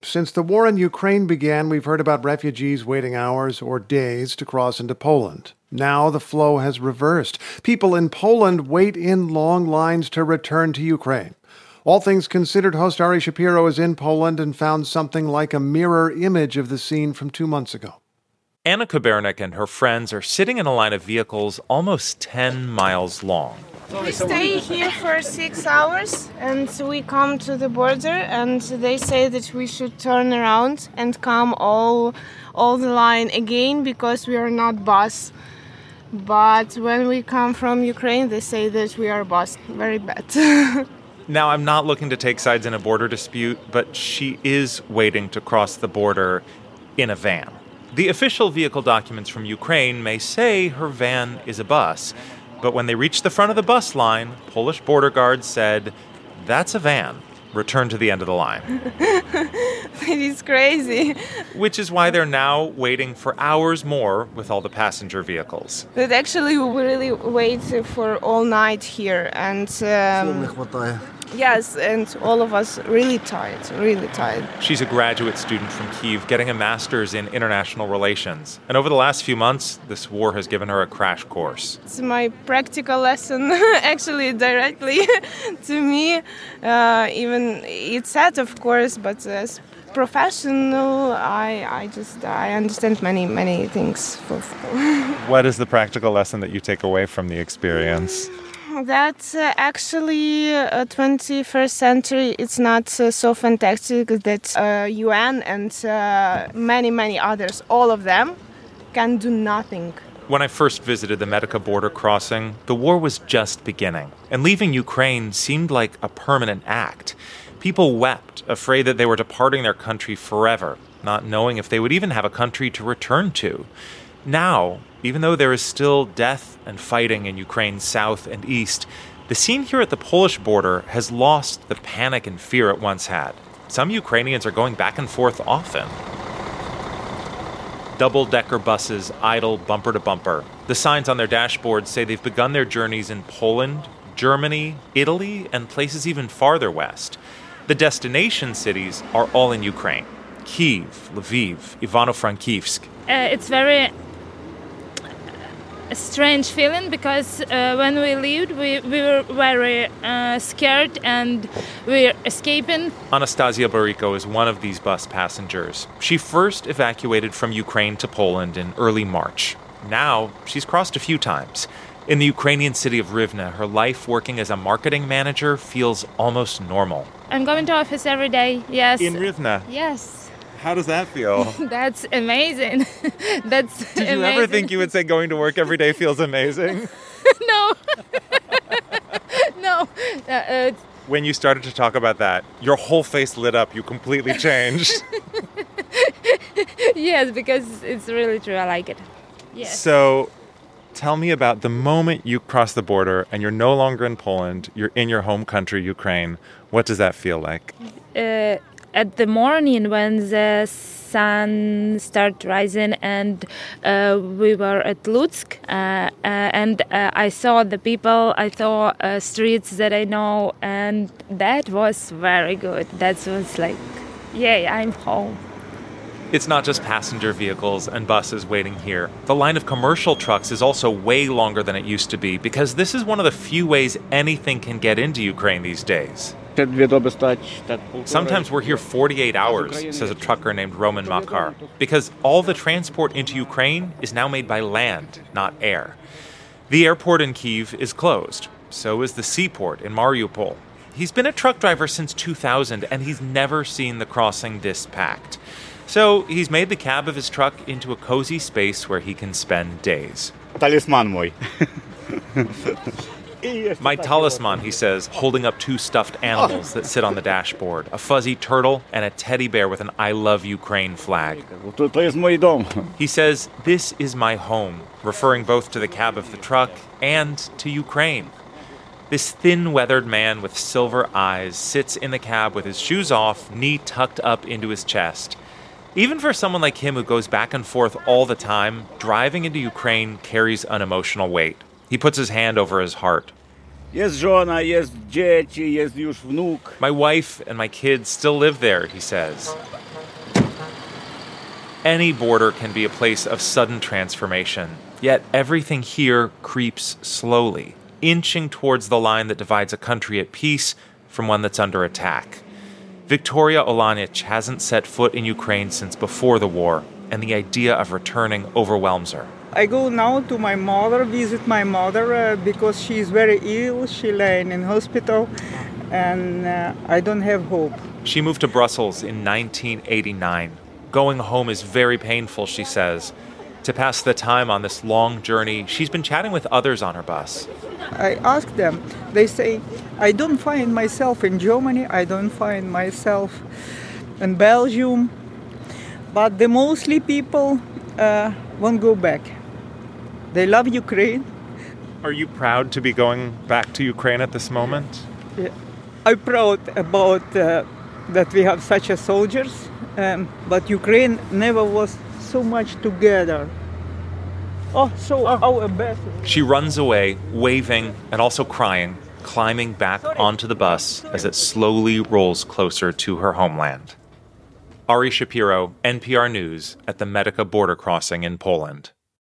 Since the war in Ukraine began, we've heard about refugees waiting hours or days to cross into Poland. Now the flow has reversed. People in Poland wait in long lines to return to Ukraine. All Things Considered host Ari Shapiro is in Poland and found something like a mirror image of the scene from 2 months ago. Anna Kubernik and her friends are sitting in a line of vehicles almost 10 miles long. We stay here for 6 hours and we come to the border and they say that we should turn around and come all the line again because we are not bus. But when we come from Ukraine, they say that we are bus. Very bad. Now, I'm not looking to take sides in a border dispute, but she is waiting to cross the border in a van. The official vehicle documents from Ukraine may say her van is a bus, but when they reached the front of the bus line, Polish border guards said, "That's a van. Return to the end of the line." It is crazy. Which is why they're now waiting for hours more with all the passenger vehicles. But actually, we really wait for all night here. And yes, and all of us really tired. She's a graduate student from Kyiv getting a master's in international relations. And over the last few months, this war has given her a crash course. It's my practical lesson, actually, directly to me. Even it's sad, of course, but as professional, I understand many things. What is the practical lesson that you take away from the experience? That actually 21st century, it's not so fantastic that UN and many others, all of them, can do nothing. When I first visited the Medica border crossing, the war was just beginning, and leaving Ukraine seemed like a permanent act. People wept, afraid that they were departing their country forever, not knowing if they would even have a country to return to. Now, even though there is still death and fighting in Ukraine's south and east, the scene here at the Polish border has lost the panic and fear it once had. Some Ukrainians are going back and forth often. Double-decker buses idle bumper to bumper. The signs on their dashboards say they've begun their journeys in Poland, Germany, Italy, and places even farther west. The destination cities are all in Ukraine. Kyiv, Lviv, Ivano-Frankivsk. It's very a strange feeling because when we left, we were very scared and we were escaping. Anastasia Bariko is one of these bus passengers. She first evacuated from Ukraine to Poland in early March. Now, she's crossed a few times. In the Ukrainian city of Rivne, her life working as a marketing manager feels almost normal. I'm going to office every day, yes. In Rivne? Yes. How does that feel? That's amazing. Did you ever think you would say going to work every day feels amazing? No. No. When you started to talk about that, your whole face lit up. You completely changed. Yes, because it's really true. I like it. Yes. So tell me about the moment you cross the border and you're no longer in Poland, you're in your home country, Ukraine. What does that feel like? At the morning when the sun started rising and we were at Lutsk and I saw the people, I saw streets that I know, and that was very good. That was like, yay, I'm home. It's not just passenger vehicles and buses waiting here. The line of commercial trucks is also way longer than it used to be because this is one of the few ways anything can get into Ukraine these days. Sometimes we're here 48 hours, says a trucker named Roman Makar, because all the transport into Ukraine is now made by land, not air. The airport in Kyiv is closed. So is the seaport in Mariupol. He's been a truck driver since 2000, and he's never seen the crossing this packed. So he's made the cab of his truck into a cozy space where he can spend days. Talisman mój. My talisman, he says, holding up two stuffed animals that sit on the dashboard, a fuzzy turtle and a teddy bear with an I Love Ukraine flag. He says, "This is my home," referring both to the cab of the truck and to Ukraine. This thin-weathered man with silver eyes sits in the cab with his shoes off, knee tucked up into his chest. Even for someone like him who goes back and forth all the time, driving into Ukraine carries an emotional weight. He puts his hand over his heart. Jest żona, jest dzieci, jest już wnuk. My wife and my kids still live there, he says. Any border can be a place of sudden transformation, yet everything here creeps slowly, inching towards the line that divides a country at peace from one that's under attack. Victoria Olanich hasn't set foot in Ukraine since before the war, and the idea of returning overwhelms her. I go now to my mother, visit my mother because she is very ill. She lay in hospital, and I don't have hope. She moved to Brussels in 1989. Going home is very painful, she says. To pass the time on this long journey, she's been chatting with others on her bus. I ask them, they say, I don't find myself in Germany, I don't find myself in Belgium, but the mostly people won't go back. They love Ukraine. Are you proud to be going back to Ukraine at this moment? Yeah. I'm proud about that we have such a soldiers, but Ukraine never was so much together. Our best. She runs away, waving and also crying, climbing back onto the bus as it slowly rolls closer to her homeland. Ari Shapiro, NPR News, at the Medyka border crossing in Poland.